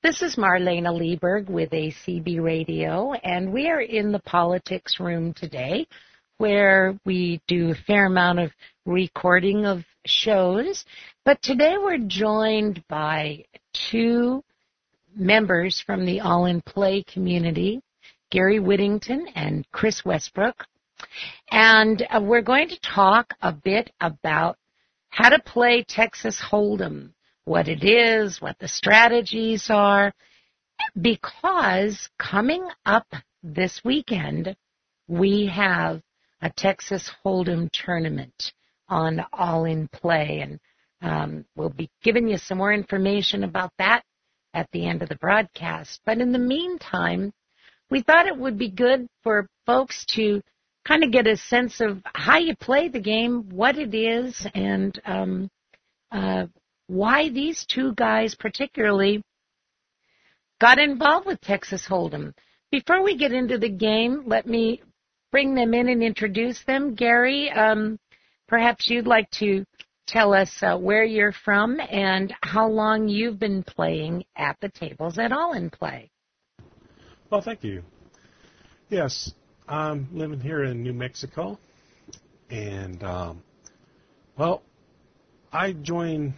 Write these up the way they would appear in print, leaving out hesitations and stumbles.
This is Marlena Lieberg with ACB Radio, and we are in the politics room today where we do a fair amount of recording of shows. But today we're joined by two members from the All in Play community, Gary Whittington and Chris Westbrook. And we're going to talk a bit about how to play Texas Hold'em, what it is, what the strategies are, because coming up this weekend, we have a Texas Hold'em tournament on All in Play, and we'll be giving you some more information about that at the end of the broadcast. But in the meantime, we thought it would be good for folks to kind of get a sense of how you play the game, what it is, and why these two guys particularly got involved with Texas Hold'em. Before we get into the game, let me bring them in and introduce them. Gary, perhaps you'd like to tell us where you're from and how long you've been playing at the tables at All in Play. Well, thank you. Yes, I'm living here in New Mexico, and, I joined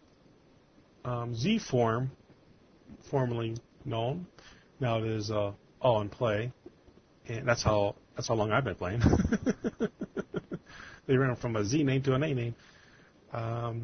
Z-Form, formerly known. Now it is All in Play, and that's how long I've been playing. They ran from a Z name to an A name. I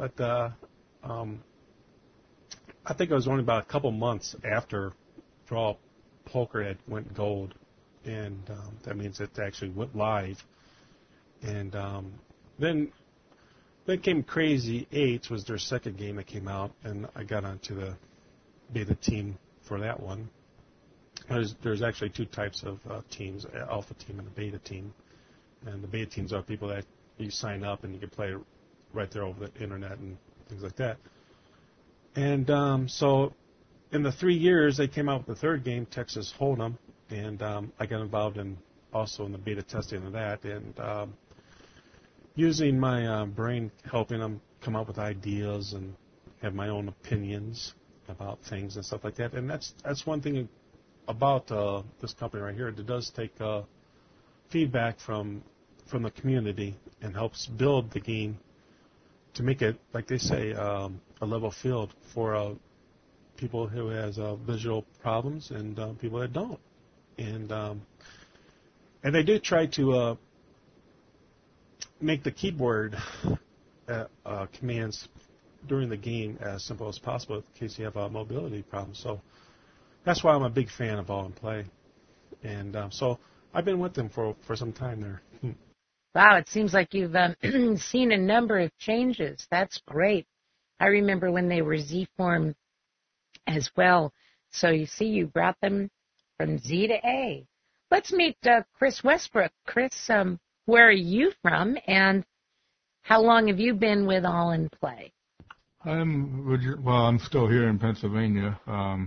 think it was only about a couple months after Draw Poker had went gold, and that means it actually went live. And then came Crazy 8, was their second game that came out, and I got onto the beta team for that one. There's actually two types of teams, alpha team and a beta team. And the beta teams are people that you sign up and you can play right there over the internet and things like that. And so in the 3 years, they came out with the third game, Texas Hold'em, and I got involved also in the beta testing of that, and using my brain, helping them come up with ideas and have my own opinions about things and stuff like that. And that's one thing about this company right here. It does take feedback from the community and helps build the game to make it, like they say, a level field for people who has visual problems and people that don't. And they did try to make the keyboard commands during the game as simple as possible in case you have a mobility problem. So that's why I'm a big fan of All in Play. And so I've been with them for some time there. Wow, it seems like you've seen a number of changes. That's great. I remember when they were Z-Form as well. So you see, you brought them from Z to A. Let's meet Chris Westbrook. Chris, where are you from, and how long have you been with All in Play? I'm still here in Pennsylvania. I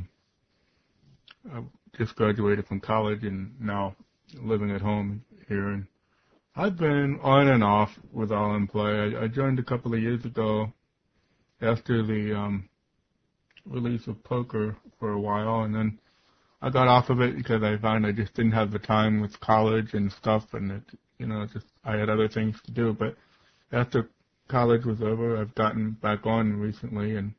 just graduated from college and now living at home here. And I've been on and off with All in Play. I joined a couple of years ago after the release of poker for a while, and then I got off of it because I found I just didn't have the time with college and stuff, and I had other things to do. But after college was over, I've gotten back on recently and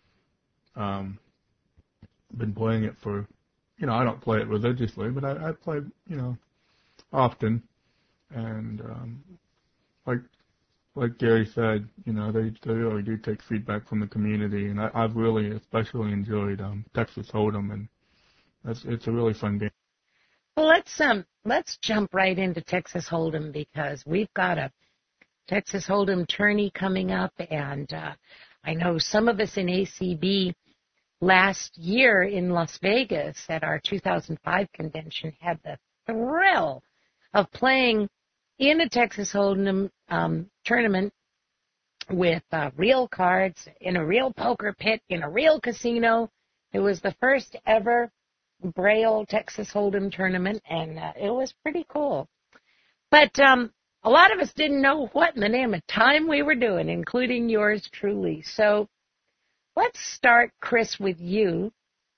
been playing it for, I don't play it religiously, but I play, often. And like Gary said, they really do take feedback from the community, and I've really especially enjoyed Texas Hold'em, and it's a really fun game. Well, let's jump right into Texas Hold'em, because we've got a Texas Hold'em tourney coming up, and I know some of us in ACB last year in Las Vegas at our 2005 convention had the thrill of playing in a Texas Hold'em tournament with real cards in a real poker pit in a real casino. It was the first ever Braille Texas Hold'em tournament, and it was pretty cool. But a lot of us didn't know what in the name of time we were doing, including yours truly. So let's start, Chris, with you.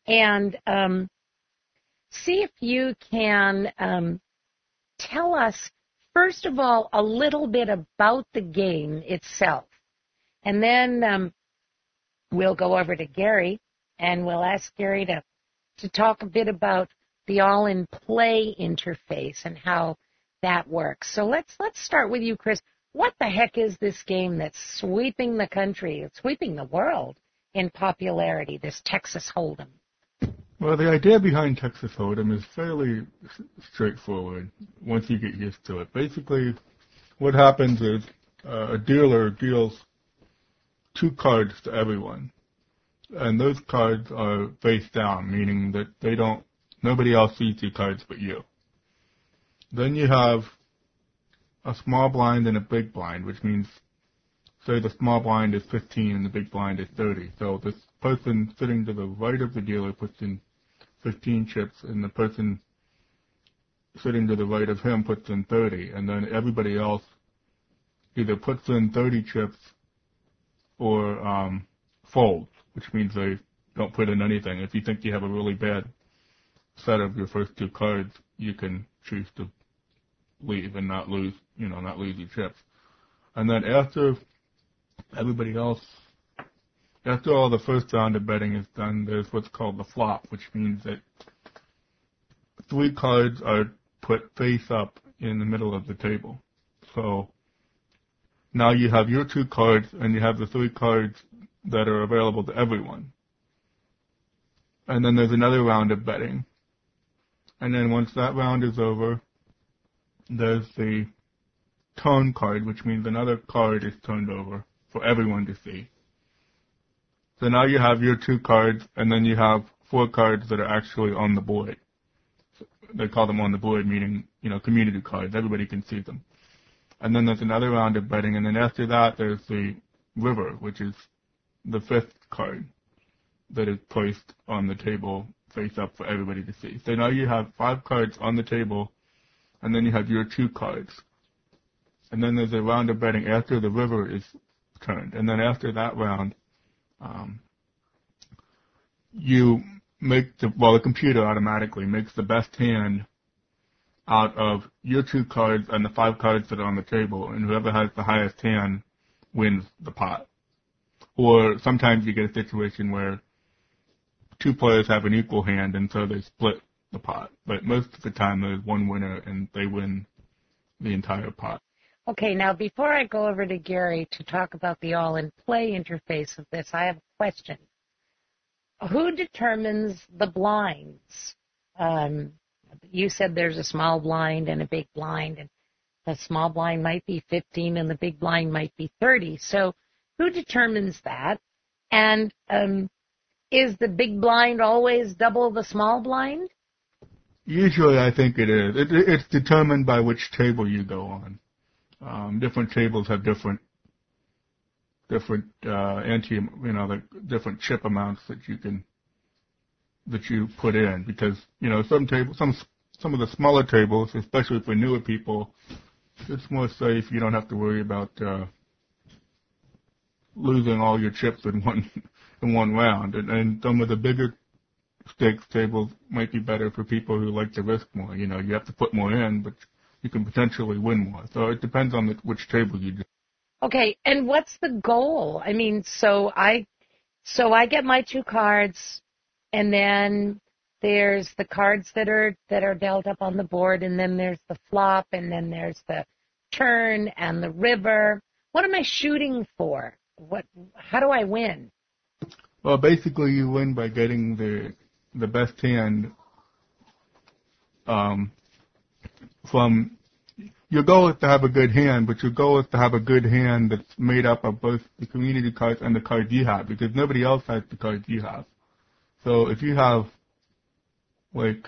and see if you can tell us, first of all, a little bit about the game itself. And then we'll go over to Gary, and we'll ask Gary to talk a bit about the all-in-play interface and how that works. So let's start with you, Chris. What the heck is this game that's sweeping the country, it's sweeping the world in popularity, this Texas Hold'em? Well, the idea behind Texas Hold'em is fairly straightforward once you get used to it. Basically, what happens is a dealer deals 2 cards to everyone, and those cards are face down, meaning that nobody else sees the cards but you. Then you have a small blind and a big blind, which means, say the small blind is 15 and the big blind is 30. So this person sitting to the right of the dealer puts in 15 chips, and the person sitting to the right of him puts in 30, and then everybody else either puts in 30 chips or folds, which means they don't put in anything. If you think you have a really bad set of your first 2 cards, you can choose to leave and not lose your chips. And then after all the first round of betting is done, there's what's called the flop, which means that 3 cards are put face up in the middle of the table. So now you have your 2 cards, and you have the 3 cards that are available to everyone. And then there's another round of betting. And then once that round is over, there's the turn card, which means another card is turned over for everyone to see. So now you have your 2 cards, and then you have 4 cards that are actually on the board. They call them on the board, meaning, community cards. Everybody can see them. And then there's another round of betting, and then after that there's the river, which is the 5th card that is placed on the table face up for everybody to see. So now you have 5 cards on the table, and then you have your 2 cards. And then there's a round of betting after the river is turned. And then after that round, the computer automatically makes the best hand out of your 2 cards and the 5 cards that are on the table, and whoever has the highest hand wins the pot. Or sometimes you get a situation where 2 players have an equal hand, and so they split the pot. But most of the time there's one winner, and they win the entire pot. Okay, now before I go over to Gary to talk about the all-in-play interface of this, I have a question. Who determines the blinds? You said there's a small blind and a big blind, and the small blind might be 15 and the big blind might be 30. So who determines that? And is the big blind always double the small blind? Usually I think it is. It's determined by which table you go on. Different tables have different different different chip amounts that you put in, because some of the smaller tables, especially for newer people, it's more safe. You don't have to worry about losing all your chips in one round. And some of the bigger stakes tables might be better for people who like to risk more. You have to put more in, but you can potentially win more. So it depends on which table you do. Okay, and what's the goal? I mean, so I get my two cards, and then there's the cards that are dealt up on the board, and then there's the flop, and then there's the turn and the river. What am I shooting for? How do I win? Well, basically you win by getting the best hand from. Your goal is to have a good hand, but your goal is to have a good hand that's made up of both the community cards and the cards you have, because nobody else has the cards you have. So if you have, like,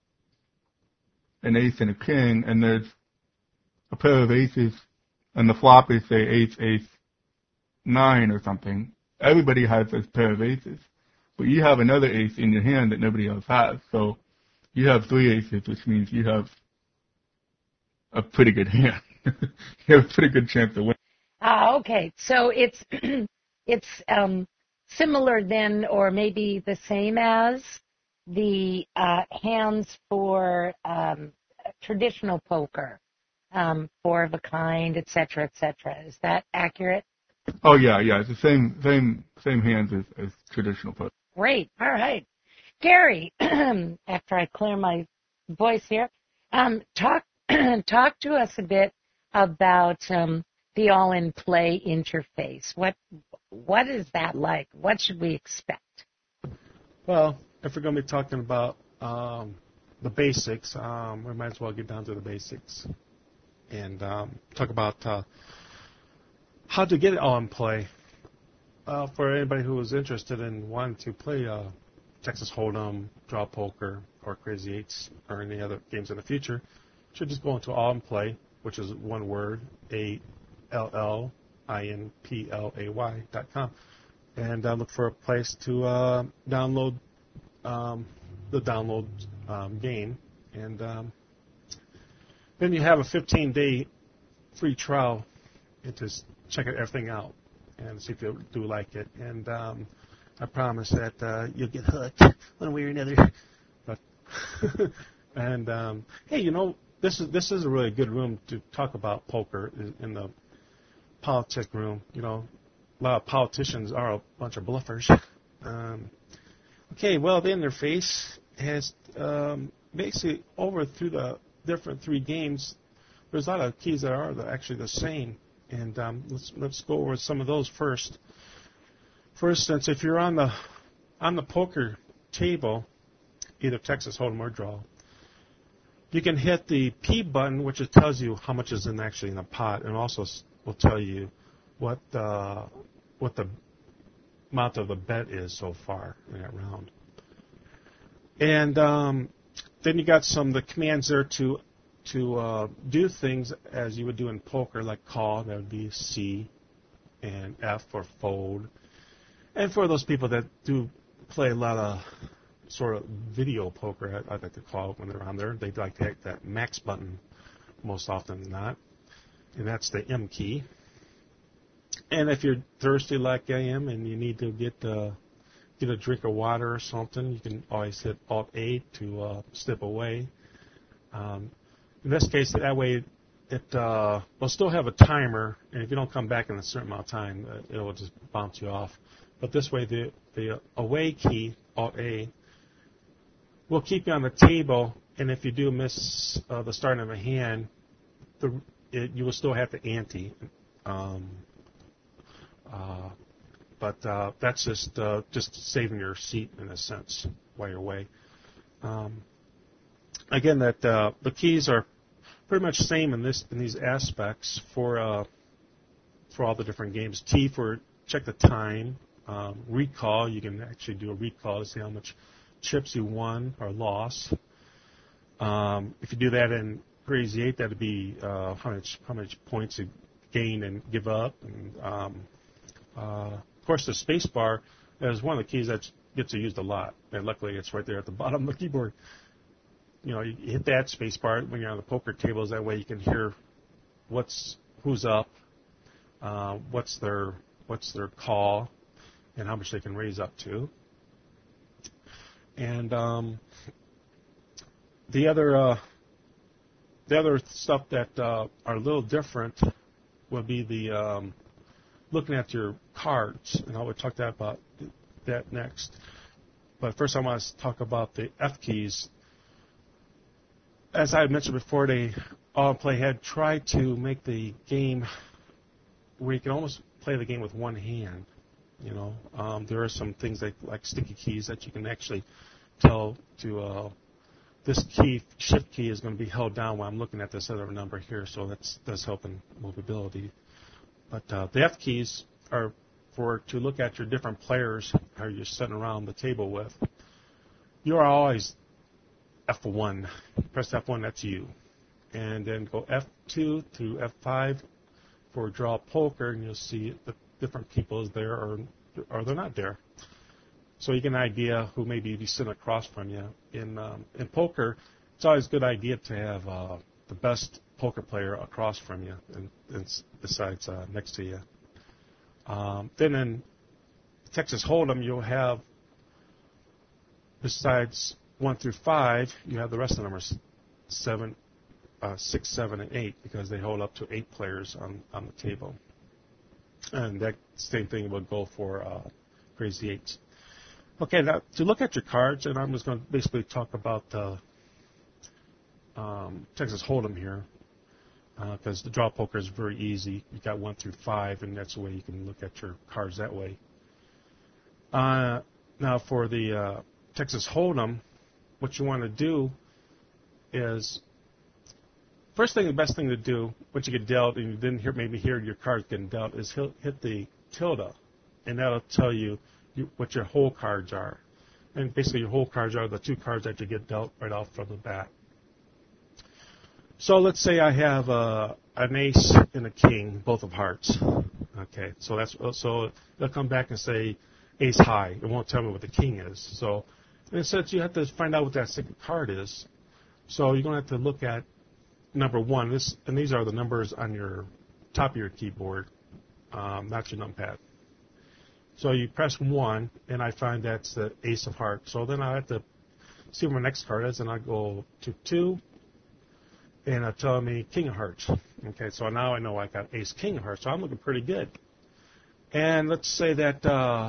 an ace and a king, and there's a pair of aces, and the flop is, say, ace, 9 or something, everybody has this pair of aces. But you have another ace in your hand that nobody else has. So you have 3 aces, which means you have a pretty good hand. You have a pretty good chance to win. Okay. So it's similar then, or maybe the same as the hands for traditional poker, four of a kind, et cetera, et cetera. Is that accurate? Oh yeah, it's the same hands as traditional poker. Great. All right. Gary, after I clear my voice here, talk to us a bit about the all-in-play interface. What is that like? What should we expect? Well, if we're going to be talking about the basics, we might as well get down to the basics and talk about how to get it all-in-play. For anybody who is interested in wanting to play Texas Hold'em, Draw Poker, or Crazy Eights, or any other games in the future, should just go into all-in-play, which is one word, ALLINPLAY.com, and look for a place to download the download game, and then you have a 15-day free trial and just check everything out and see if you do like it. And I promise that you'll get hooked one way or another. But and hey, this is a really good room to talk about poker in the politics room. A lot of politicians are a bunch of bluffers. Okay, well, the interface has basically over through the different three games. There's a lot of keys that are actually the same, and let's go over some of those first. For instance, if you're on the poker table, either Texas Hold'em or Draw, you can hit the P button, which tells you how much is actually in the pot, and also will tell you what the amount of the bet is so far in that round. And then you got the commands there to do things as you would do in poker, like call, that would be C, and F for fold. And for those people that do play a lot of sort of video poker, I like to call it when they're on there, they like to hit that max button most often than not, and that's the M key. And if you're thirsty like I am and you need to get a drink of water or something, you can always hit Alt-A to step away. In this case, that way it will still have a timer, and if you don't come back in a certain amount of time, it will just bounce you off. But this way, the away key, Alt-A, will keep you on the table, and if you do miss the start of a hand, you will still have to ante. But that's just saving your seat in a sense while you're away. Again, that the keys are pretty much the same in these aspects for all the different games. T for check the time. Recall, you can actually do a recall to see how much chips you won or lost. If you do that in Crazy 8, that would be how much points you gain and give up. And of course, the space bar is one of the keys that gets used a lot, and luckily it's right there at the bottom of the keyboard. You hit that space bar when you're on the poker tables. That way you can hear who's up, what's their call, and how much they can raise up to. And the other stuff that are a little different would be the looking at your cards, and I will talk about that next. But first, I want to talk about the F keys. As I mentioned before, they all-in-play had tried to make the game where you can almost play the game with one hand. There are some things like sticky keys that you can actually tell to this key, shift key, is going to be held down while I'm looking at this other number here, so that does help in movability. But the F keys are to look at your different players how you're sitting around the table with. You are always F1. Press F1, that's you. And then go F2 through F5 for draw poker, and you'll see the different people is there or they're not there. So you get an idea who maybe be sitting across from you. In poker, it's always a good idea to have the best poker player across from you, and besides next to you. Then in Texas Hold'em, you'll have besides 1 through 5, you have the rest of the numbers 6, 7, and 8 because they hold up to 8 players on the table. And that same thing will go for Crazy Eights. Okay, now to look at your cards, and I'm just going to basically talk about Texas Hold'em here because the draw poker is very easy. You got 1 through 5, and that's the way you can look at your cards that way. Now for the Texas Hold'em, what you want to do is the best thing to do once you get dealt and you didn't maybe hear your cards getting dealt is hit the tilde, and that'll tell you what your whole cards are. And basically your whole cards are the 2 cards that you get dealt right off from the bat. So let's say I have an ace and a king, both of hearts. Okay, so they'll come back and say ace high. It won't tell me what the king is. So in a sense, you have to find out what that second card is. So you're going to have to look at number 1. And these are the numbers on your top of your keyboard, not your numpad. So you press 1, and I find that's the ace of hearts. So then I have to see what my next card is, and I go to 2, and it'll tell me king of hearts. Okay, so now I know I got ace king of hearts, so I'm looking pretty good. And let's say that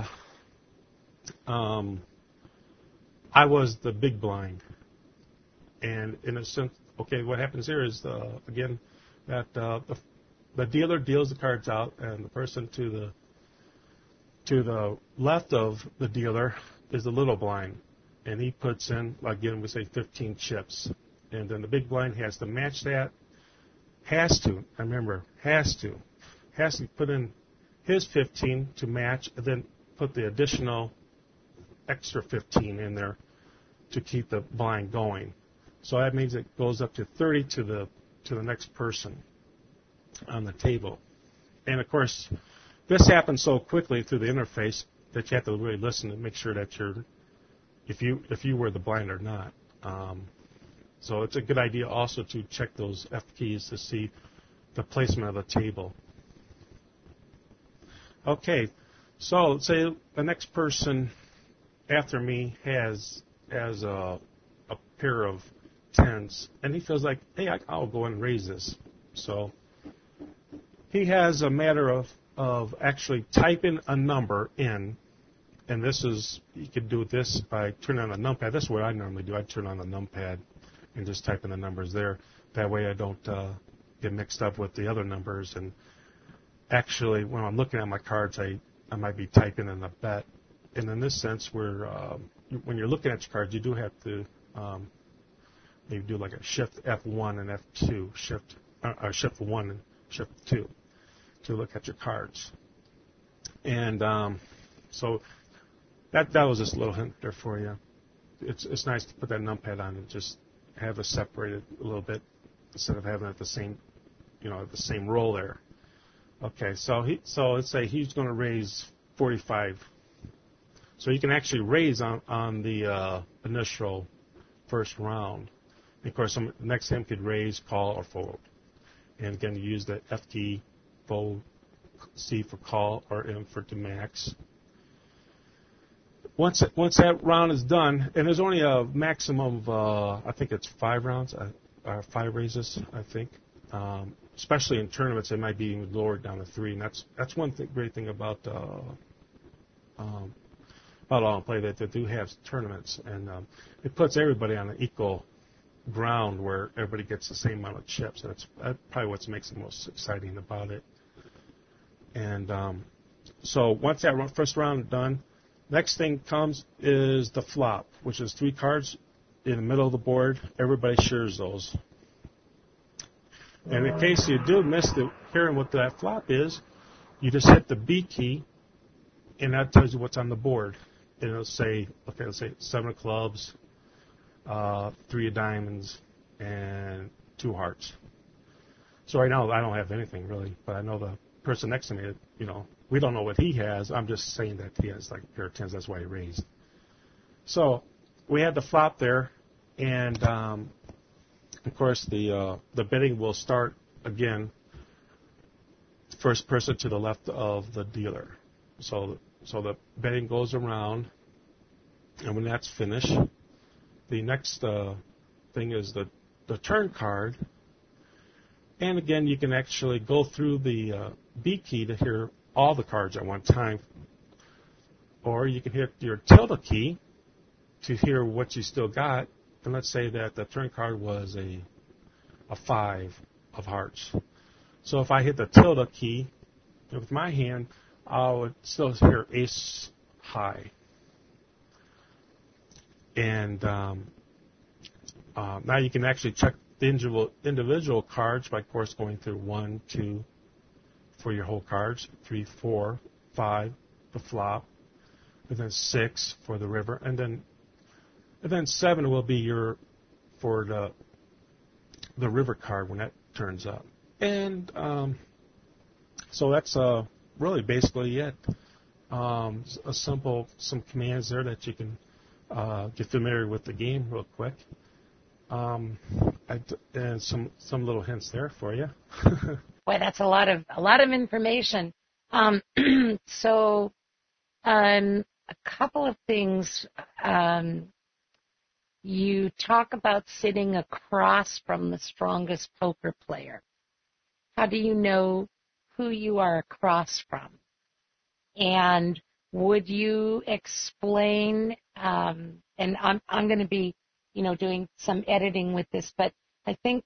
I was the big blind. And in a sense, okay, what happens here is, again, that the dealer deals the cards out, and the person to the left of the dealer is the little blind. And he puts in, again, we say 15 chips. And then the big blind has to match that. Has to put in his 15 to match, and then put the additional extra 15 in there to keep the blind going. So that means it goes up to 30 to the next person on the table. And of course, this happens so quickly through the interface that you have to really listen to make sure that if you were the blind or not. So it's a good idea also to check those F keys to see the placement of the table. Okay, so let's say the next person after me has a pair of 10s, and he feels like, hey, I'll go and raise this. So he has a matter of actually typing a number in, and you could do this by turning on the numpad. That's what I normally do. I turn on the numpad and just type in the numbers there. That way I don't get mixed up with the other numbers. And actually, when I'm looking at my cards, I might be typing in a bet. And in this sense, when you're looking at your cards, you do have to maybe do like a shift F1 and F2, shift 1 and shift 2 to look at your cards. And so that was just a little hint there for you. It's nice to put that numpad on and just have it separated a little bit instead of having it the same roll there. Okay, so let's say he's going to raise 45. So you can actually raise on the initial first round. And of course, next time could raise, call, or fold. And again, you use the F key, fold, C for call, or M for to max. Once that round is done, and there's only a maximum of, I think it's 5 rounds, 5 raises, I think. Especially in tournaments, it might be even lowered down to 3. And that's one great thing about all play that they do have tournaments, and it puts everybody on an equal ground where everybody gets the same amount of chips. That's probably what makes it most exciting about it. And so once that first round is done, next thing comes is the flop, which is 3 cards in the middle of the board. Everybody shares those. And in case you do miss hearing what that flop is, you just hit the B key, and that tells you what's on the board. And it'll say, okay, let's say 7 of clubs, 3 of diamonds, and 2 hearts. So right now I don't have anything really, but I know the person next to me, we don't know what he has. I'm just saying that he has like a pair of 10s. That's why he raised. So we had the flop there, and of course the betting will start again. First person to the left of the dealer. So the betting goes around And when that's finished, the next thing is the turn card. And again, you can actually go through the B key to hear all the cards at one time. Or you can hit your tilde key to hear what you still got. And let's say that the turn card was a 5 of hearts. So if I hit the tilde key with my hand, I would still hear ace high. And now you can actually check the individual cards by, of course, going through 1, 2 for your whole cards, 3, 4, 5, the flop, and then 6 for the river, and then 7 will be for the river card when that turns up. And so that's really basically it. Some commands there that you can get familiar with the game real quick. And some little hints there for you. Boy, that's a lot of information. So a couple of things. You talk about sitting across from the strongest poker player. How do you know who you are across from? And would you explain, and I'm going to be, doing some editing with this, but I think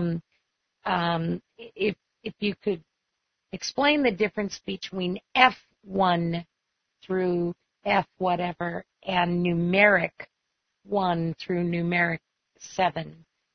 if you could explain the difference between F1 through F whatever and numeric 1 through numeric 7,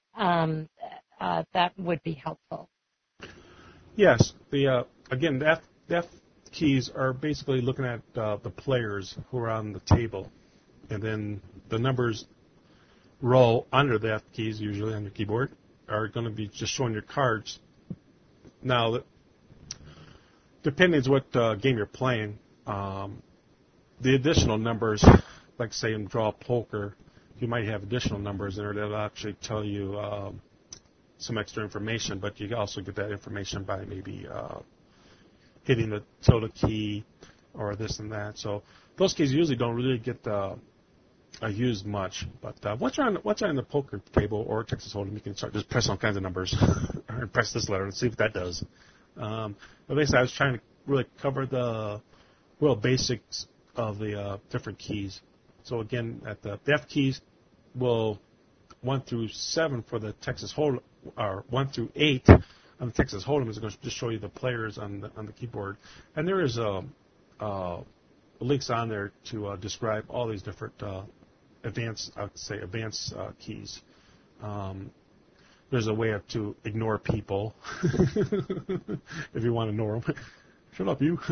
that would be helpful. Yes. Again, the F keys are basically looking at the players who are on the table, and then the numbers row under the F keys, usually on your keyboard, are going to be just showing your cards. Now, depending on what game you're playing, the additional numbers, like say in Draw Poker, you might have additional numbers in there that'll actually tell you some extra information, but you also get that information by maybe hitting the tilde key or this and that. So those keys usually don't really get used much. But once you're on the poker table or Texas Hold'em, you can start just press all kinds of numbers or press this letter and see what that does. But basically, I was trying to really cover the real basics of the different keys. So again, at the F keys will 1 through 7 for the Texas Hold'em, or 1 through 8 on the Texas Hold'em is going to just show you the players on the keyboard, and there is links on there to describe all these different advanced keys. There's a way to ignore people if you want to ignore them. Shut up, you.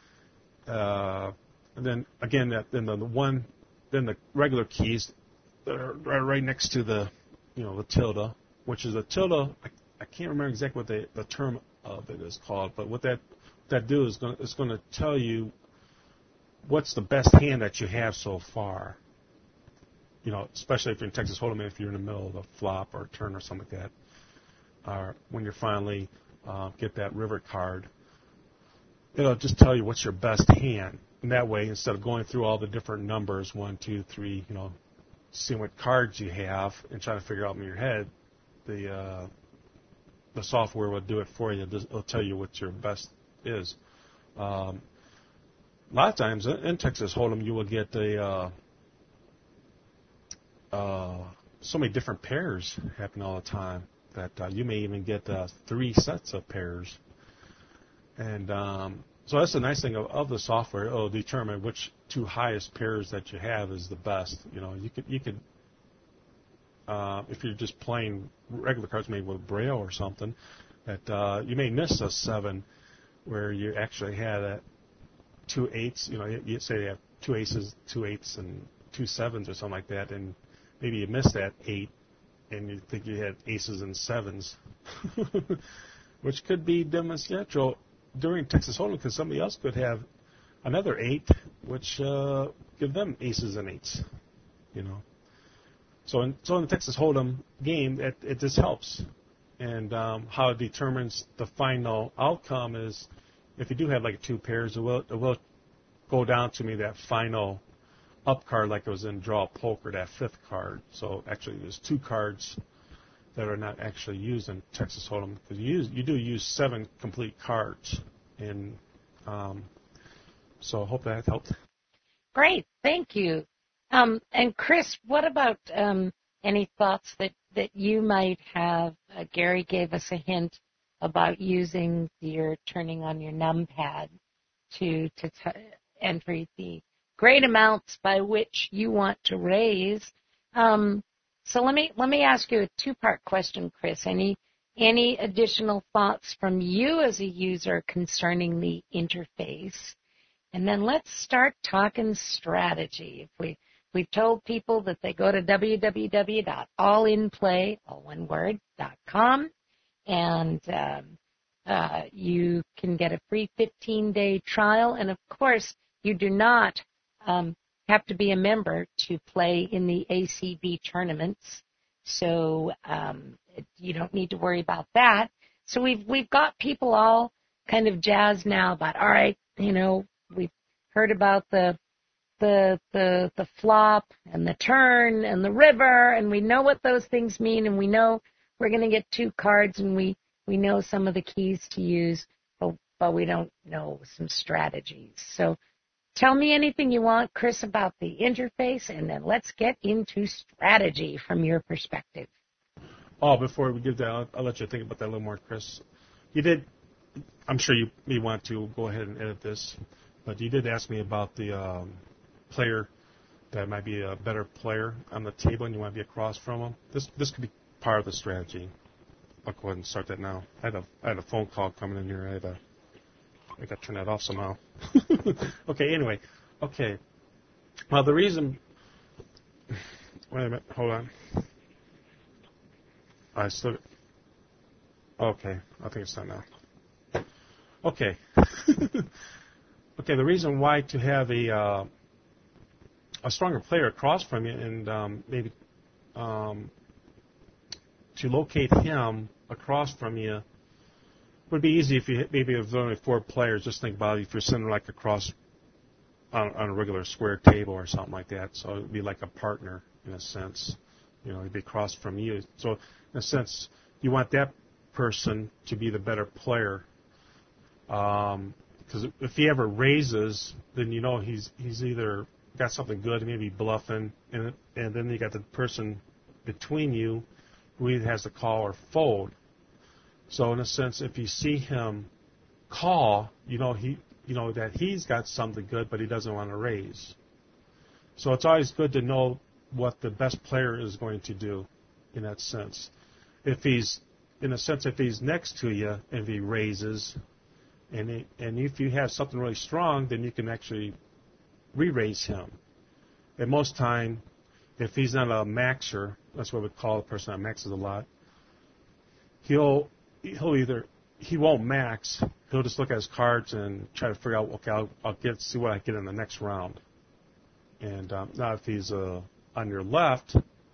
And then again, then the regular keys that are right next to the tilde, which is a tilde. I can't remember exactly what the term of it is called, but what that do is it's going to tell you what's the best hand that you have so far. Especially if you're in Texas Hold'em, if you're in the middle of a flop or a turn or something like that, or when you finally get that river card, it'll just tell you what's your best hand. And that way, instead of going through all the different numbers, 1, 2, 3, seeing what cards you have and trying to figure out in your head, the software will do it for you. It'll tell you what your best is. A lot of times in Texas Hold'em, you will get so many different pairs happen all the time that you may even get 3 sets of pairs. And so that's the nice thing of the software. It'll determine which 2 highest pairs that you have is the best. You could if you're just playing regular cards, maybe with Braille or something, that you may miss a 7 where you actually had 2 8s. You say you have 2 aces, 2 8s, and 2 7s or something like that, and maybe you missed that 8, and you think you had aces and 7s, which could be demonstrated during Texas Hold'em, because somebody else could have another 8, which give them aces and 8s, So in the Texas Hold'em game, it just helps. And how it determines the final outcome is if you do have like 2 pairs, it will go down to me that final up card like it was in Draw Poker, that fifth card. So actually there's 2 cards that are not actually used in Texas Hold'em, because you do use 7 complete cards. And so I hope that helped. Great, thank you. And Chris, what about any thoughts that you might have? Gary gave us a hint about using your turning on your numpad to enter the great amounts by which you want to raise. So let me ask you a 2-part question, Chris. Any additional thoughts from you as a user concerning the interface? And then let's start talking strategy. If we've told people that they go to www.allinplay.com and you can get a free 15-day trial. And of course, you do not have to be a member to play in the ACB tournaments. So you don't need to worry about that. So we've got people all kind of jazzed now about, all right, we've heard about the flop and the turn and the river, and we know what those things mean, and we know we're going to get 2 cards, and we know some of the keys to use, but we don't know some strategies. So tell me anything you want, Chris, about the interface, and then let's get into strategy from your perspective. Oh, before we give that, I'll let you think about that a little more, Chris. I'm sure you may want to go ahead and edit this, but you did ask me about the player that might be a better player on the table and you want to be across from them. This could be part of the strategy. I'll go ahead and start that now. I had a phone call coming in here. I got to turn that off somehow. Okay, anyway. Okay. Well, the reason... Wait a minute. Hold on. Okay. I think it's done now. Okay. Okay, the reason why to have a stronger player across from you and maybe to locate him across from you would be easy if there's only 4 players. Just think about it if you're sitting like across on a regular square table or something like that. So it would be like a partner in a sense. He'd be across from you. So in a sense, you want that person to be the better player. Because if he ever raises, then he's either got something good, maybe bluffing, and then you got the person between you who either has to call or fold. So in a sense, if you see him call, that he's got something good, but he doesn't want to raise. So it's always good to know what the best player is going to do in that sense. If he's next to you and if he raises, and if you have something really strong, then you can actually re-raise him. And most time, if he's not a maxer, that's what we call a person that maxes a lot, he won't max. He'll just look at his cards and try to figure out, okay, I'll see what I get in the next round. And now if he's on your left,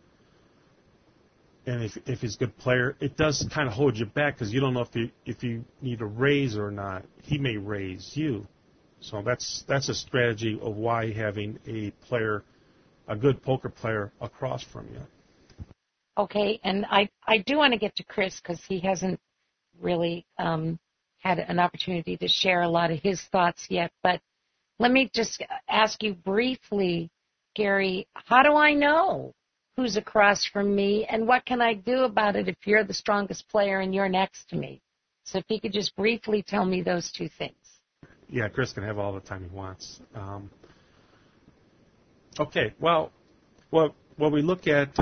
and if he's a good player, it does kind of hold you back because you don't know if you need to raise or not. He may raise you. So that's a strategy of why having a good poker player across from you. Okay, and I do want to get to Chris because he hasn't really had an opportunity to share a lot of his thoughts yet. But let me just ask you briefly, Gary, how do I know who's across from me, and what can I do about it if you're the strongest player and you're next to me? So if you could just briefly tell me those 2 things. Yeah, Chris can have all the time he wants. Okay, well, what we look at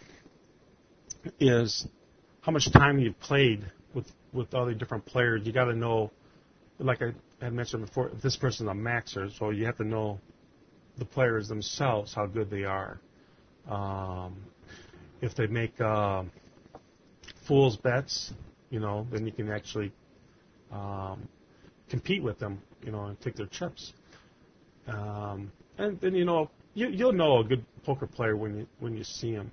is how much time you've played with all the different players. You got to know, like I had mentioned before, if this person's a maxer, so you have to know the players themselves, how good they are. If they make fool's bets, then you can actually compete with them, and take their chips. And then you'll know a good poker player when you see him.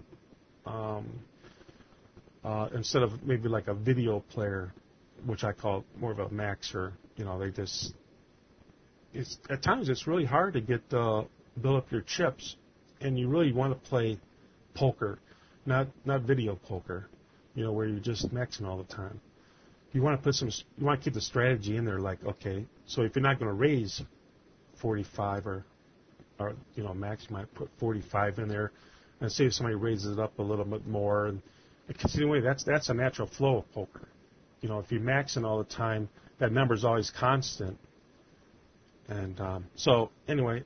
Instead of maybe like a video player, which I call more of a maxer. At times it's really hard to get build up your chips, and you really want to play poker, not video poker, where you're just maxing all the time. You want to keep the strategy in there, like, okay, so if you're not going to raise 45 or max, you might put 45 in there, and see if somebody raises it up a little bit more, and because anyway, that's a natural flow of poker. If you're maxing all the time, that number's always constant. And so anyway,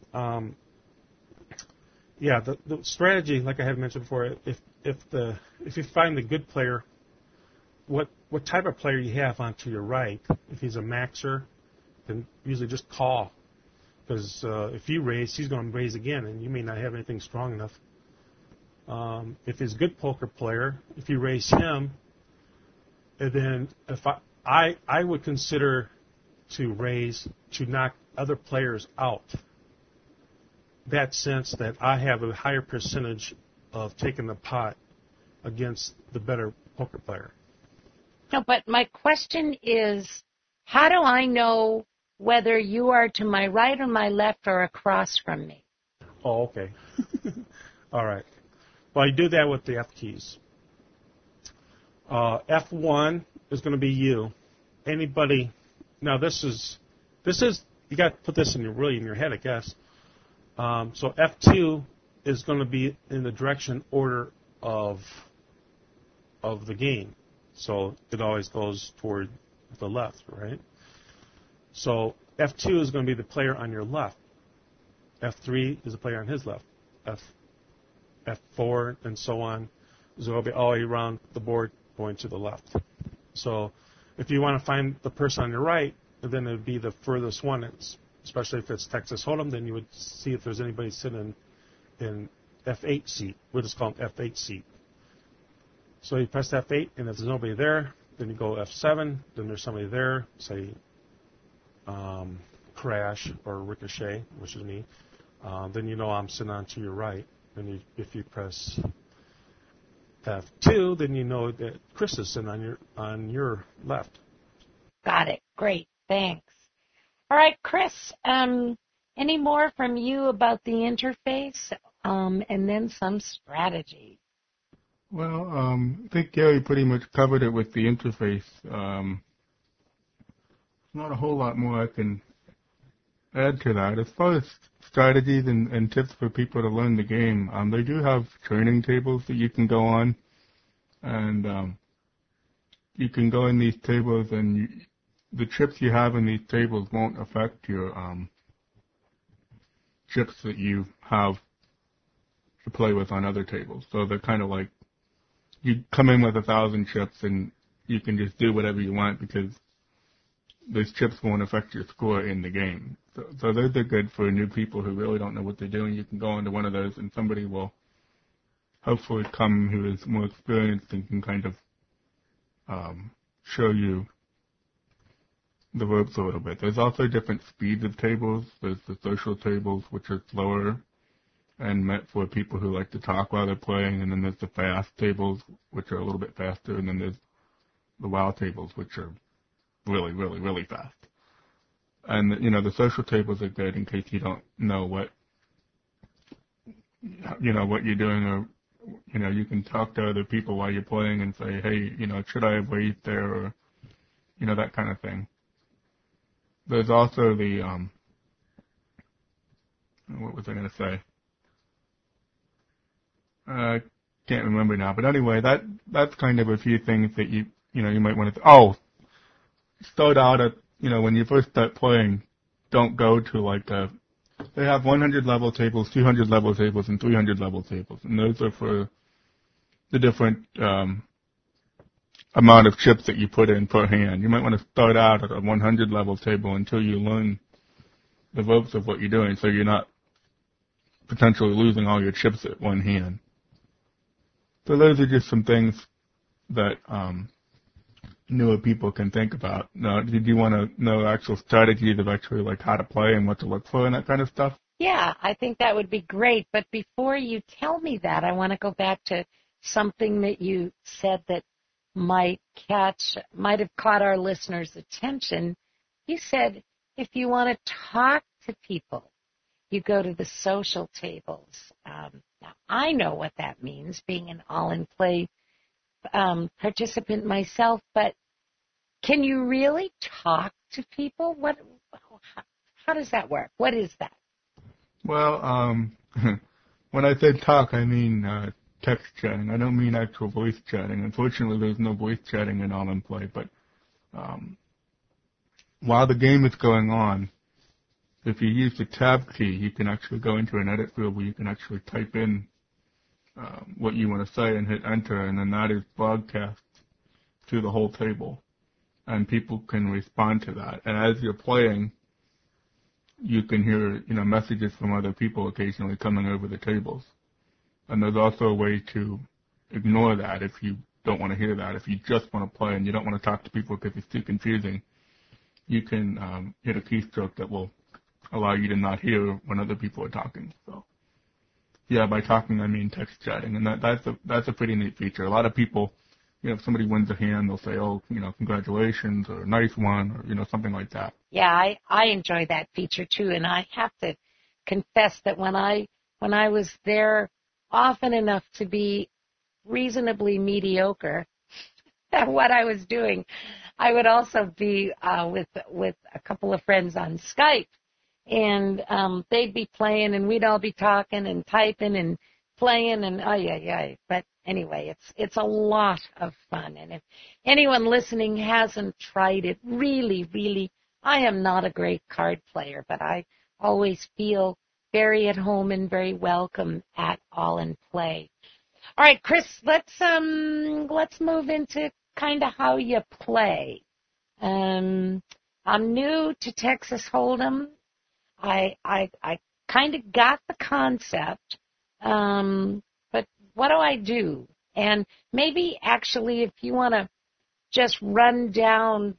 the strategy, like I had mentioned before, if you find the good player, what type of player you have onto your right, if he's a maxer, then usually just call, because if you raise, he's going to raise again, and you may not have anything strong enough. If he's a good poker player, if you raise him, and then if I would consider to raise to knock other players out. That sense that I have a higher percentage of taking the pot against the better poker player. No, but my question is, how do I know whether you are to my right or my left or across from me? Oh, okay. All right. Well, you do that with the F keys. F1 is going to be you. Anybody? Now this is you got to put this in your head, I guess. So F2 is going to be in the direction order of the game. So it always goes toward the left, right? So F2 is going to be the player on your left. F3 is the player on his left. F4 and so on is going to be all the way around the board going to the left. So if you want to find the person on your right, then it would be the furthest one. Especially if it's Texas Hold'em, then you would see if there's anybody sitting in F8 seat. We'll just call them F8 seat. So you press F8, and if there's nobody there, then you go F7. Then there's somebody there, say Crash or Ricochet, which is me. Then you know I'm sitting on to your right. And if you press F2, then you know that Chris is sitting on your left. Got it. Great. Thanks. All right, Chris, any more from you about the interface and then some strategy? Well, I think Gary pretty much covered it with the interface. There's not a whole lot more I can add to that. As far as strategies and tips for people to learn the game, they do have training tables that you can go on, and you can go in these tables, and the chips you have in these tables won't affect your chips that you have to play with on other tables. So they're kind of like, you come in with 1,000 chips and you can just do whatever you want because those chips won't affect your score in the game. So those are good for new people who really don't know what they're doing. You can go into one of those and somebody will hopefully come who is more experienced and can kind of show you the ropes a little bit. There's also different speeds of tables. There's the social tables, which are slower and meant for people who like to talk while they're playing, and then there's the fast tables, which are a little bit faster, and then there's the WoW tables, which are really, really, really fast. And, the social tables are good in case you don't know what you're doing, or, you can talk to other people while you're playing and say, hey, should I wait there, or, that kind of thing. There's also the, what was I going to say? I can't remember now. But anyway, that's kind of a few things that you might want to, start out at, when you first start playing, don't go to they have 100 level tables, 200 level tables, and 300 level tables. And those are for the different, amount of chips that you put in per hand. You might want to start out at a 100 level table until you learn the ropes of what you're doing, so you're not potentially losing all your chips at one hand. So those are just some things that newer people can think about. Now, did you want to know actual strategies of actually how to play and what to look for and that kind of stuff? Yeah, I think that would be great. But before you tell me that, I want to go back to something that you said that might have caught our listeners' attention. You said if you want to talk to people, you go to the social tables. Now, I know what that means, being an all-in-play participant myself, but can you really talk to people? How does that work? What is that? Well, when I say talk, I mean text chatting. I don't mean actual voice chatting. Unfortunately, there's no voice chatting in All in Play, but while the game is going on, if you use the tab key, you can actually go into an edit field where you can actually type in what you want to say and hit enter, and then that is broadcast to the whole table, and people can respond to that. And as you're playing, you can hear, messages from other people occasionally coming over the tables. And there's also a way to ignore that if you don't want to hear that. If you just want to play and you don't want to talk to people because it's too confusing, you can hit a keystroke that will allow you to not hear when other people are talking. So, yeah, by talking I mean text chatting, and that's a pretty neat feature. A lot of people, if somebody wins a hand, they'll say, "Oh, congratulations," or "nice one," or something like that. Yeah, I enjoy that feature too, and I have to confess that when I was there often enough to be reasonably mediocre at what I was doing, I would also be with a couple of friends on Skype, and they'd be playing, and we'd all be talking and typing and playing, and but anyway, it's a lot of fun. And if anyone listening hasn't tried it, really, I am not a great card player, but I always feel very at home and very welcome at All in Play. All right, Chris, let's move into kind of how you play. I'm new to Texas Hold'em. I kind of got the concept, but what do I do? And maybe actually, if you want to just run down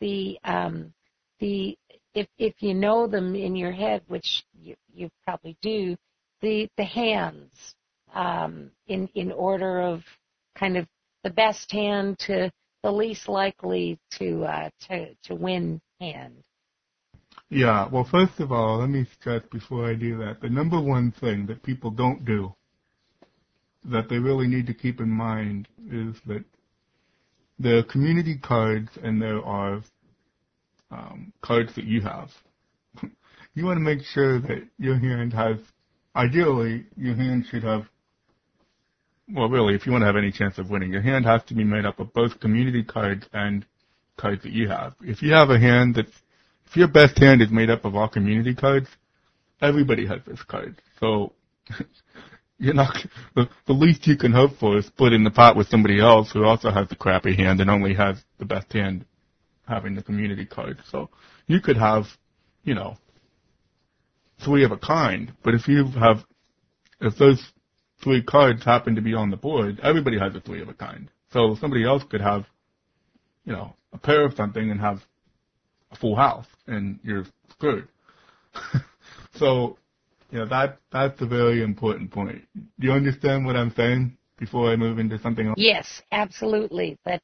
if you know them in your head, which you probably do, the hands in order of kind of the best hand to the least likely to win hand. Yeah, well, first of all, let me stress before I do that, the number one thing that people don't do that they really need to keep in mind is that there are community cards and there are cards that you have. You want to make sure that your hand has, ideally, your hand should have, well, really, if you want to have any chance of winning, your hand has to be made up of both community cards and cards that you have. If you have a hand if your best hand is made up of all community cards, everybody has this card. So, you're not, the least you can hope for is splitting the pot with somebody else who also has the crappy hand and only has the best hand having the community card. So, you could have, three of a kind, but if those three cards happen to be on the board, everybody has a three of a kind. So somebody else could have, a pair of something and have a full house, and you're screwed. So, that's a very important point. Do you understand what I'm saying before I move into something else? Yes, absolutely. But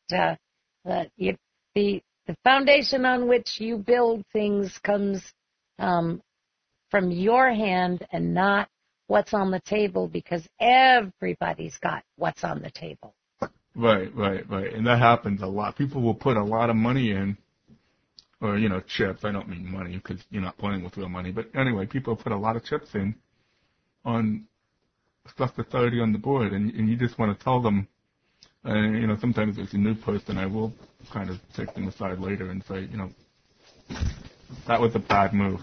the foundation on which you build things comes from your hand and not what's on the table, because everybody's got what's on the table. Right. And that happens a lot. People will put a lot of money in, or, chips. I don't mean money because you're not playing with real money. But anyway, people put a lot of chips in on stuff that's already on the board, and you just want to tell them, sometimes it's a new person. I will kind of take them aside later and say, that was a bad move.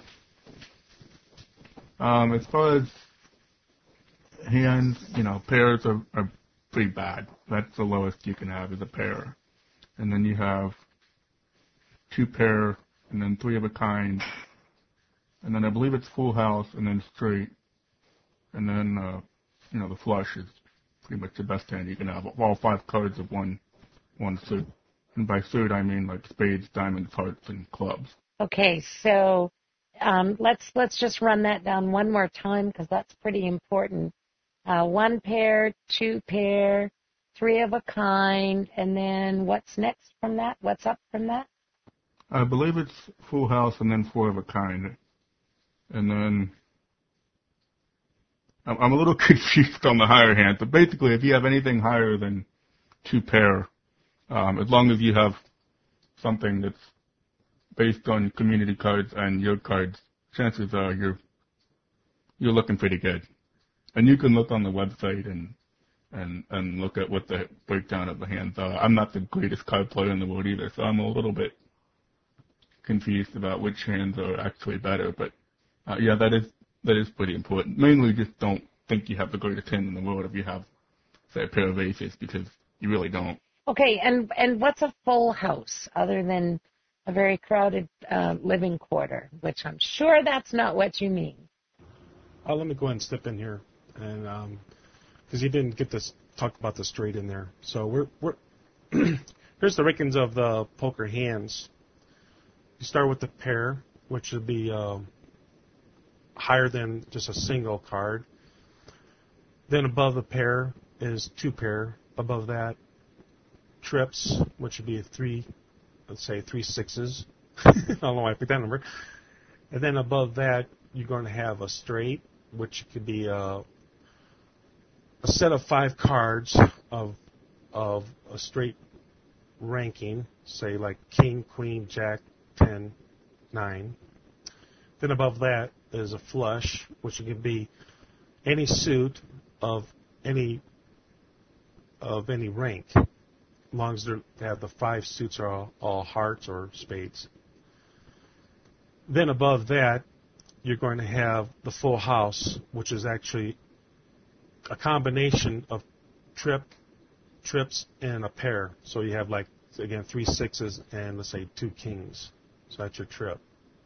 As far as hands, pairs are pretty bad. That's the lowest you can have is a pair. And then you have two pair, and then three of a kind, and then I believe it's full house, and then straight, and then, the flush is pretty much the best hand you can have. All five cards of one suit. And by suit, I mean like spades, diamonds, hearts, and clubs. Okay, so let's just run that down one more time because that's pretty important. One pair, two pair, three of a kind, and then what's next from that? What's up from that? I believe it's full house and then four of a kind. And then I'm a little confused on the higher hand, but basically, if you have anything higher than 2 pair, as long as you have something that's based on community cards and your cards, chances are you're looking pretty good. And you can look on the website and look at what the breakdown of the hands are. I'm not the greatest card player in the world either, so I'm a little bit confused about which hands are actually better. But yeah, that is pretty important. Mainly, just don't think you have the greatest hand in the world if you have, say, a pair of aces, because you really don't. Okay, and what's a full house other than a very crowded living quarter, which I'm sure that's not what you mean. Let me go ahead and step in here, and because you didn't get to talk about the straight in there. So we're here's the rankings of the poker hands. You start with the pair, which would be higher than just a single card. Then above the pair is 2 pair. Above that, trips, which would be 3 sixes. I don't know why I picked that number. And then above that, you're going to have a straight, which could be a set of 5 cards of a straight ranking, say like king, queen, jack, 10, 9. Then above that is a flush, which could be any suit of any rank, as long as they have the 5 suits are all hearts or spades. Then above that, you're going to have the full house, which is actually a combination of trips, and a pair. So you have, like, again, 3 sixes and, let's say, 2 kings. So that's your trip.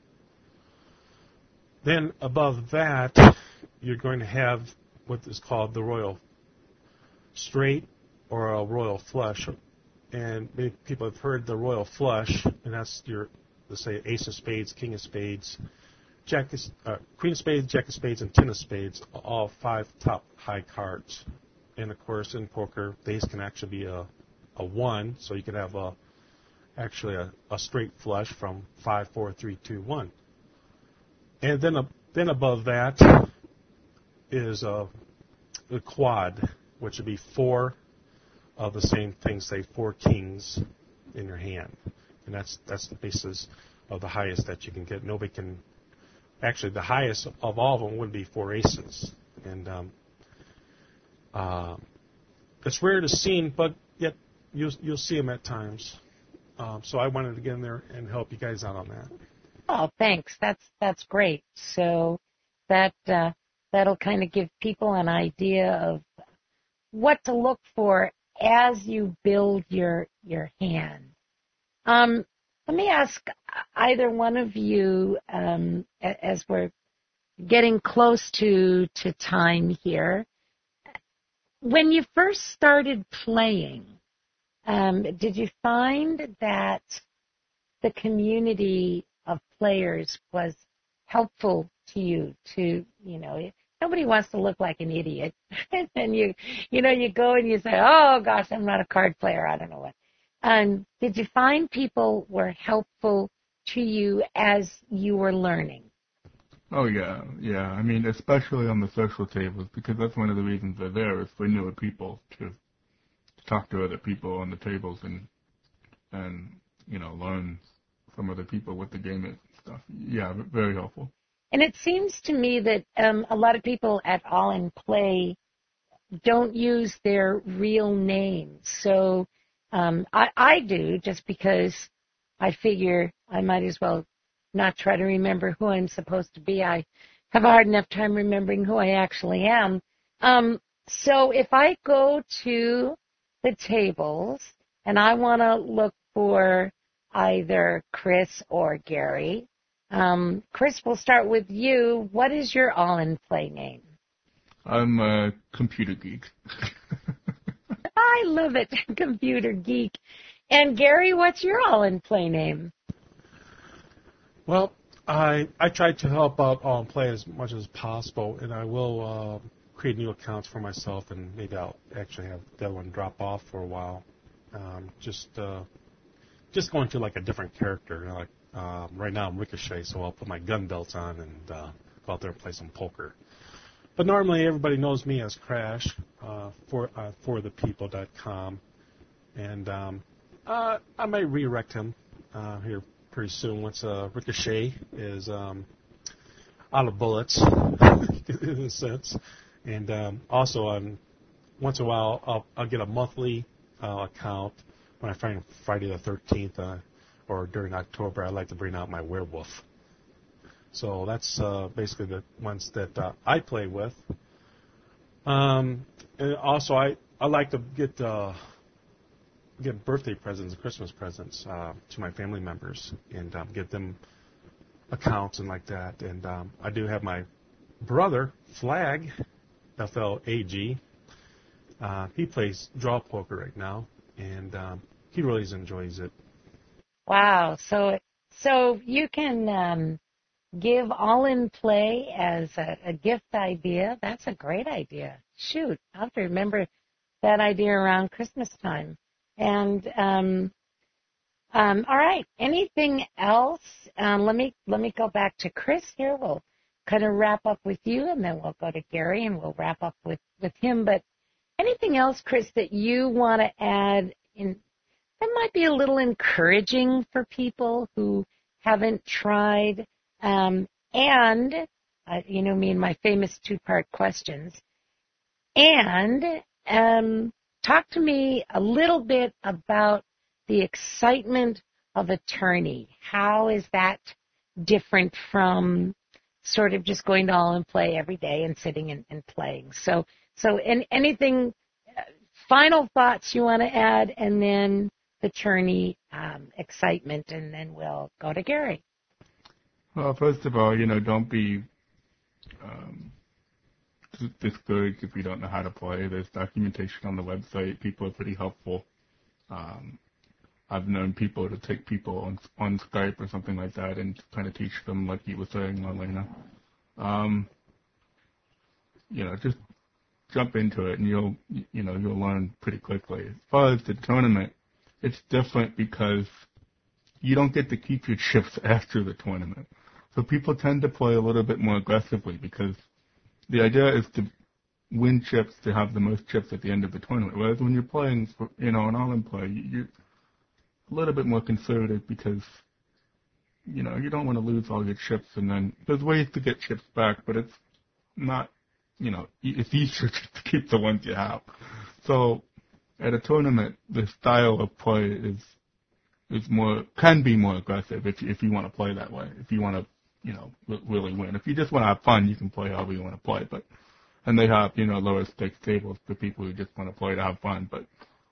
Then above that, you're going to have what is called the royal straight or a royal flush. And many people have heard the royal flush, and that's your, let's say, ace of spades, king of spades, queen of spades, jack of spades, and 10 of spades, all 5 top high cards. And of course, in poker, the ace can actually be a 1, so you could have actually a straight flush from 5, 4, 3, 2, 1. And then above that is the quad, which would be 4 of the same thing, say 4 kings in your hand, and that's the basis of the highest that you can get. Nobody can. Actually, the highest of all of them would be 4 aces, and it's rare to see, but yet you'll see them at times. So I wanted to get in there and help you guys out on that. Oh, thanks. That's great. So that'll kind of give people an idea of what to look for as you build your hand. Let me ask either one of you, as we're getting close to time here, when you first started playing, did you find that the community of players was helpful to you to, nobody wants to look like an idiot. And you go and you say, oh gosh, I'm not a card player, I don't know what. Did you find people were helpful to you as you were learning? Oh, yeah. I mean, especially on the social tables, because that's one of the reasons they're there, is for newer people to talk to other people on the tables and learn from other people what the game is and stuff. Yeah, very helpful. And it seems to me that a lot of people at All in Play don't use their real names. So I do, just because I figure I might as well not try to remember who I'm supposed to be. I have a hard enough time remembering who I actually am. So if I go to the tables and I want to look for either Chris or Gary, Chris, we'll start with you. What is your All in Play name? I'm a computer geek. I love it, computer geek. And Gary, what's your All in Play name? Well, I try to help out All in Play as much as possible, and I will create new accounts for myself, and maybe I'll actually have that one drop off for a while. Just going to like a different character. Like right now I'm Ricochet, so I'll put my gun belts on and go out there and play some poker. But normally everybody knows me as Crash forthepeople.com, and I might redirect him here pretty soon once Ricochet is out of bullets, in a sense. And also, once in a while, I'll get a monthly account when I find Friday the 13th or during October. I like to bring out my werewolf. So that's basically the ones that I play with. And also, I like to get birthday presents and Christmas presents to my family members and get them accounts and like that. And I do have my brother, Flag, F-L-A-G. He plays draw poker right now, and he really enjoys it. Wow. So you can give All in Play as a gift idea. That's a great idea. Shoot, I'll have to remember that idea around Christmas time. And all right, anything else? Let me go back to Chris here. We'll kind of wrap up with you, and then we'll go to Gary, and we'll wrap up with him. But anything else, Chris, that you want to add in that might be a little encouraging for people who haven't tried? And you know me and my famous two-part questions. And talk to me a little bit about the excitement of a tourney. How is that different from sort of just going to All in Play every day and sitting and playing? So anything, final thoughts you want to add, and then the tourney excitement, and then we'll go to Gary. Well, first of all, don't be discouraged if you don't know how to play. There's documentation on the website. People are pretty helpful. I've known people to take people on Skype or something like that and kind of teach them, like you were saying, Marlena. Just jump into it, and you'll learn pretty quickly. As far as the tournament, it's different because you don't get to keep your chips after the tournament. So people tend to play a little bit more aggressively because the idea is to win chips, to have the most chips at the end of the tournament. Whereas when you're playing, an all-in play, you're a little bit more conservative because, you don't want to lose all your chips. And then there's ways to get chips back, but it's not, it's easier just to keep the ones you have. So at a tournament, the style of play can be more aggressive if you want to play that way. If you want to, really win. If you just want to have fun, you can play however you want to play. And they have, lower stakes tables for people who just want to play to have fun. But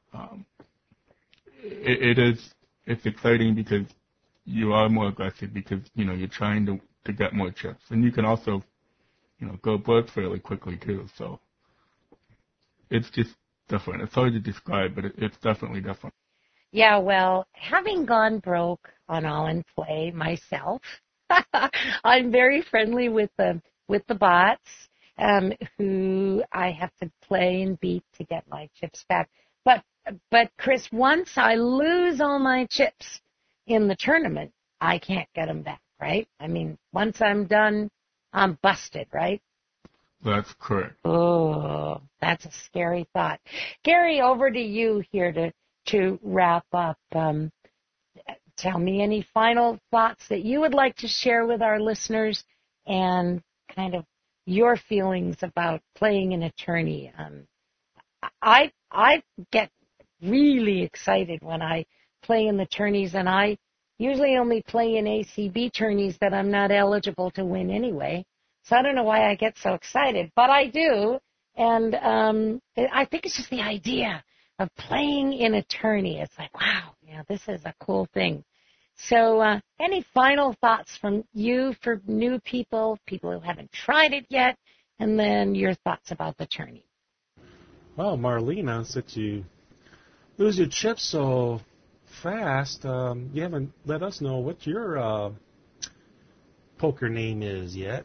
it's exciting because you are more aggressive because, you're trying to get more chips. And you can also, go broke fairly quickly too. So it's just different. It's hard to describe, but it's definitely different. Yeah, well, having gone broke on All in Play myself, I'm very friendly with the bots who I have to play and beat to get my chips back. But Chris, once I lose all my chips in the tournament, I can't get them back, right? I mean, once I'm done, I'm busted, right? That's correct. Oh, that's a scary thought. Gary, over to you here to wrap up. Tell me any final thoughts that you would like to share with our listeners and kind of your feelings about playing in a tourney. I get really excited when I play in the tourneys, and I usually only play in ACB tourneys that I'm not eligible to win anyway. So I don't know why I get so excited, but I do. And I think it's just the idea of playing in a tourney. It's like, wow, this is a cool thing. So any final thoughts from you for new people who haven't tried it yet, and then your thoughts about the tourney? Well, Marlena, since you lose your chips so fast, you haven't let us know what your poker name is yet.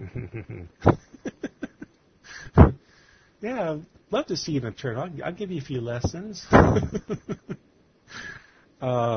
Yeah, I'd love to see you in a tournament. I'll give you a few lessons.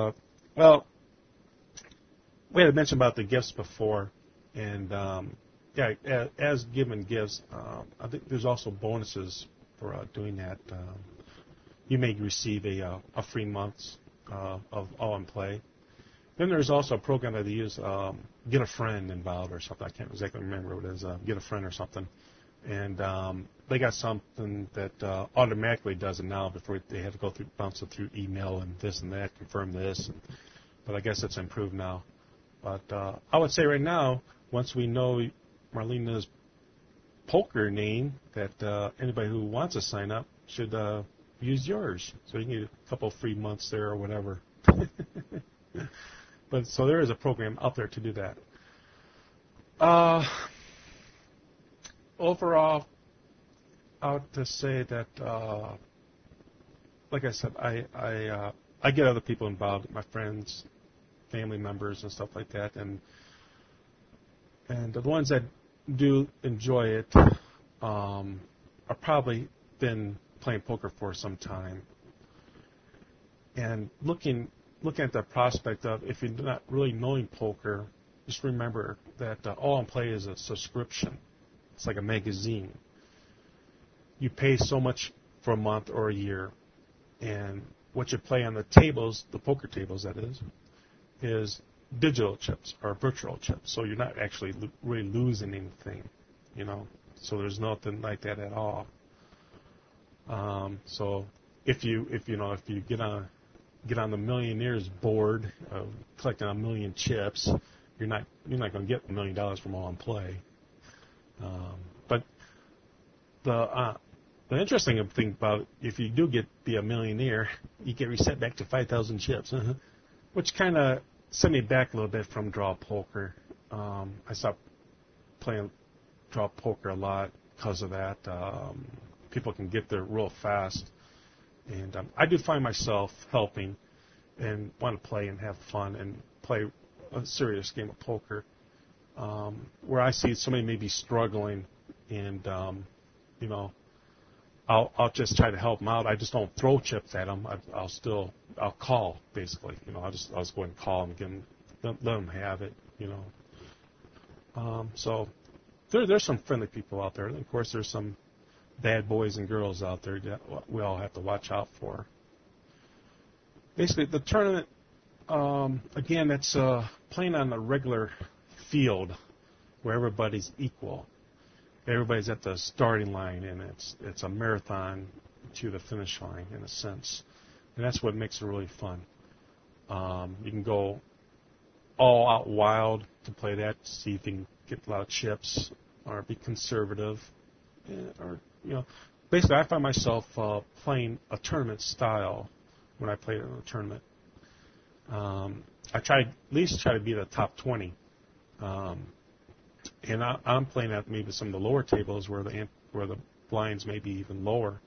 Well, we had mentioned about the gifts before, and yeah, as given gives, I think there's also bonuses for doing that. You may receive a free month of All in Play. Then there's also a program that they use, Get a Friend involved or something. I can't exactly remember what it is, Get a Friend or something. And they got something that automatically does it now before they have to go through, bounce it through email and this and that, confirm this. But I guess it's improved now. But I would say right now, once we know Marlena's poker name, that anybody who wants to sign up should use yours. So you can get a couple free months there or whatever. But so there is a program out there to do that. Overall, I would just say that, like I said, I get other people involved, my friends, family members, and stuff like that, and the ones that do enjoy it are probably been playing poker for some time, and looking at the prospect of, if you're not really knowing poker, just remember that All in Play is a subscription. It's like a magazine. You pay so much for a month or a year, and what you play on the tables, the poker tables that is digital chips or virtual chips. So you're not actually really losing anything, you know. So there's nothing like that at all. So if you get on the Millionaires board of collecting 1 million chips, you're not going to get $1 million from All in Play. But the interesting thing about it, if you do be a millionaire, you get reset back to 5,000 chips, which kind of sent me back a little bit from draw poker. I stopped playing draw poker a lot because of that. People can get there real fast, and I do find myself helping and want to play and have fun and play a serious game of poker. Where I see somebody maybe struggling, and I'll just try to help them out. I just don't throw chips at them. I'll call, basically. I'll just go and call them, let them have it. So there's some friendly people out there. And of course, there's some bad boys and girls out there that we all have to watch out for. Basically, the tournament, again, it's playing on a regular field where everybody's equal. Everybody's at the starting line, and it's a marathon to the finish line in a sense, and that's what makes it really fun. You can go all out wild to play that, see if you can get a lot of chips, or be conservative, or basically I find myself playing a tournament style when I play in a tournament. I at least try to be the top 20. And I'm playing at maybe some of the lower tables where the blinds may be even lower.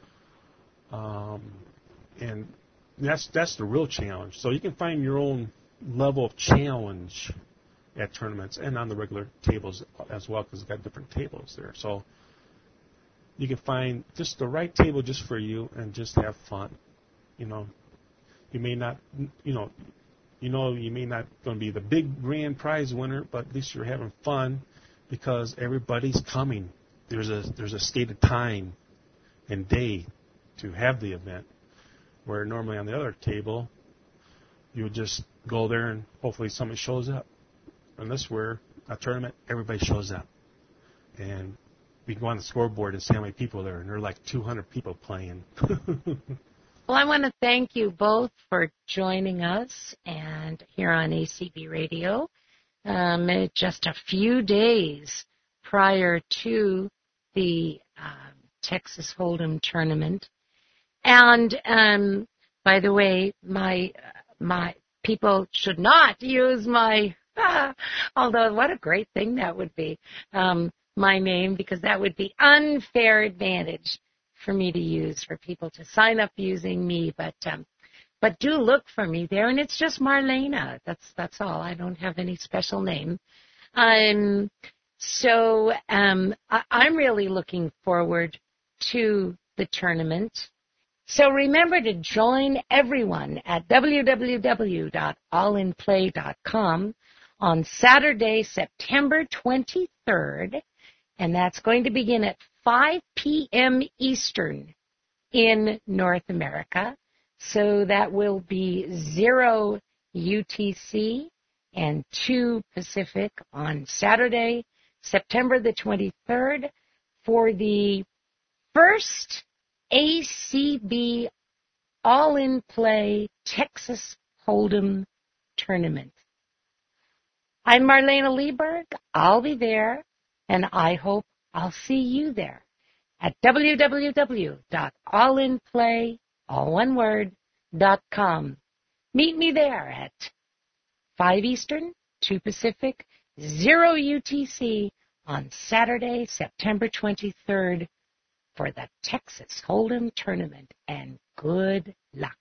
And that's the real challenge. So you can find your own level of challenge at tournaments and on the regular tables as well, because you've got different tables there. So you can find just the right table just for you and just have fun. You may not, you may not going to be the big grand prize winner, but at least you're having fun because everybody's coming. There's a stated time and day to have the event, where normally on the other table you would just go there and hopefully somebody shows up. And this where a tournament, everybody shows up, and we go on the scoreboard and see how many people there, and there are like 200 people playing. Well, I want to thank you both for joining us and here on ACB Radio. Just a few days prior to the Texas Hold'em tournament. And by the way, my people should not use my, although what a great thing that would be, my name, because that would be unfair advantage for me to use, for people to sign up using me, but do look for me there, and it's just Marlena. That's all. I don't have any special name. So I'm really looking forward to the tournament. So remember to join everyone at www.allinplay.com. on Saturday, September 23rd, and that's going to begin at 5 p.m. Eastern in North America. So that will be 0 UTC and 2 Pacific on Saturday, September the 23rd, for the first ACB All-in-Play Texas Hold'em Tournament. I'm Marlena Lieberg. I'll be there, and I hope I'll see you there at www.allinplay.com. Meet me there at 5 Eastern, 2 Pacific, 0 UTC on Saturday, September 23rd for the Texas Hold'em Tournament, and good luck.